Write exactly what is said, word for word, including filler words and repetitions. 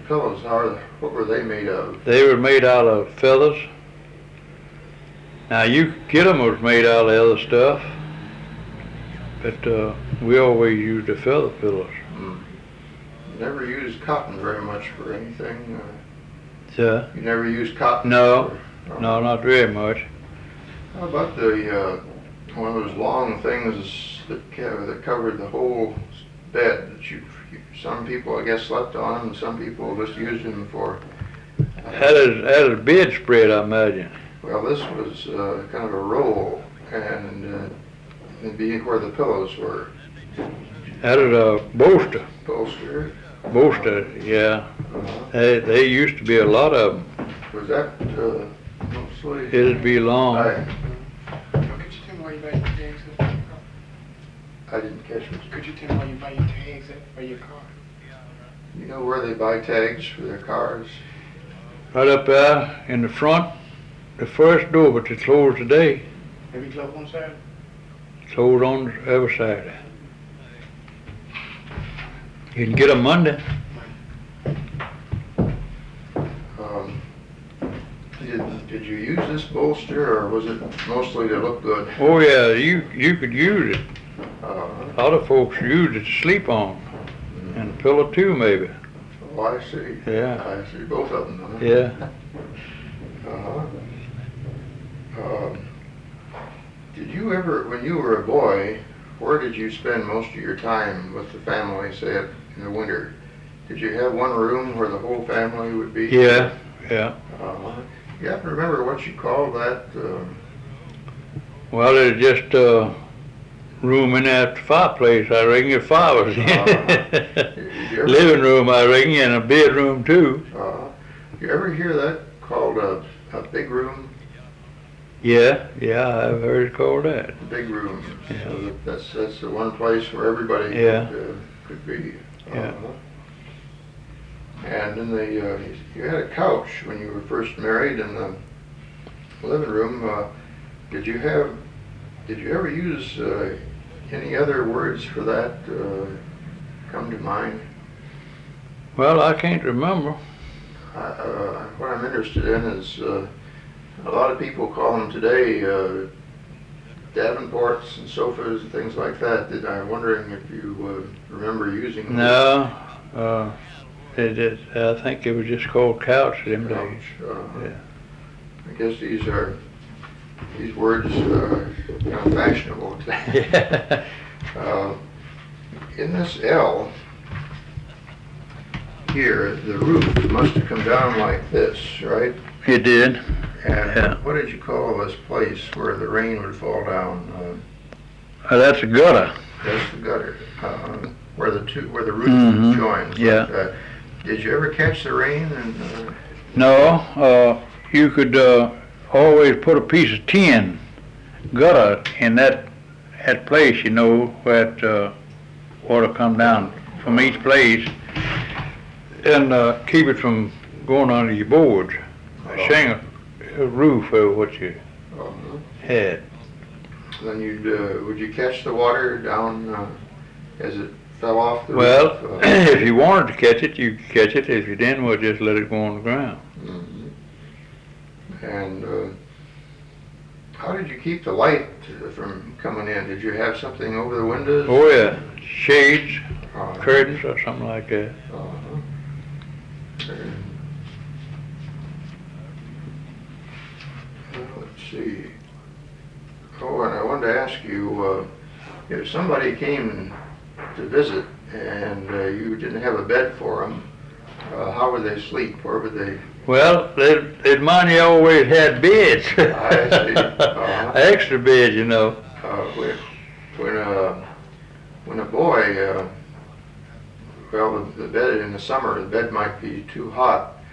pillows, how are, what were they made of? They were made out of feathers. Now you could get them was made out of other stuff, but uh, we always used the feather pillows. Mm. You never used cotton very much for anything? Uh, Yeah. you never used cotton? No, for, uh, no, not very much. How about the, uh, one of those long things that, co- that covered the whole bed that you, you, some people I guess slept on and some people just used them for? Uh, Had a, had a bed spread, I imagine. Well, this was uh, kind of a roll, and uh, it'd be where the pillows were. Had a bolster. Bolster. Bolster, yeah. Uh-huh. They, they used to be a lot of them. Was that uh, mostly? It'd be long. I, Could you tell me why you buy your tags at your car? I didn't catch it. Could you tell me why you buy your tags at for your car? You know where they buy tags for their cars? Right up there in the front, the first door, but it's closed today. Have you closed one side? Closed on the other side. You can get them Monday. Um, did, did you use this bolster, or was it mostly to look good? Oh yeah, you you could use it. Uh, A lot of folks use it to sleep on, and a pillow too, maybe. oh, I see. Yeah. I see both of them. Huh? Yeah. Uh-huh. Um, did you ever, when you were a boy, where did you spend most of your time with the family, say in the winter? Did you have one room where the whole family would be? Yeah. Yeah. Uh-huh. You happen to remember what you called that? Uh, Well, there's just a room in that fireplace, I reckon, if I was in. Uh-huh. Did you ever- Living room, I reckon, and a bedroom too. uh, you ever hear that called a, a big room? Yeah, yeah, I've heard it called that. Big room. Yeah. So that- that's that's the one place where everybody Yeah. could, uh, could be. Yeah. Uh-huh. And in the uh, you had a couch when you were first married in the living room. Uh, did you have? Did you ever use uh, any other words for that? Uh, come to mind? Well, I can't remember. Uh, uh, what I'm interested in is uh, a lot of people call them today uh, Davenports and sofas and things like that. Did, I'm wondering if you uh, remember using those. No, uh, it, it, I think it was just called couch them days. Couch, uh, Yeah. I guess these are these words are kind of fashionable today. Yeah. Uh, in this L here, the roof must have come down like this, right? It did. And Yeah. what did you call this place where the rain would fall down? Uh, Uh, that's a gutter. that's the gutter, uh, where the two where the roof Mhm. joins. Yeah. Like that. Did you ever catch the rain? And uh, No, uh, you could uh, always put a piece of tin gutter in that that place, you know, where it, uh, water come down from each place, and uh, keep it from going under your boards. A shingle a roof over what you uh, had. then you'd uh, would you catch the water down uh, as it fell off the Well, roof? Uh, if you wanted to catch it, you could catch it. If you didn't, well, just let it go on the ground. mhm. And uh, how did you keep the light uh, from coming in? Did you have something over the windows? Oh yeah, shades, Uh, curtains, or something like that. Uh-huh. And, well, let's see. Oh, and I wanted to ask you, uh, if somebody came to visit and uh, you didn't have a bed for them, uh, how would they sleep? Where would they? Well, they, they'd mind you always had beds. I see. Uh-huh. Extra beds, you know. Uh, when when, uh, when a boy, uh, well, the, the bed in the summer, the bed might be too hot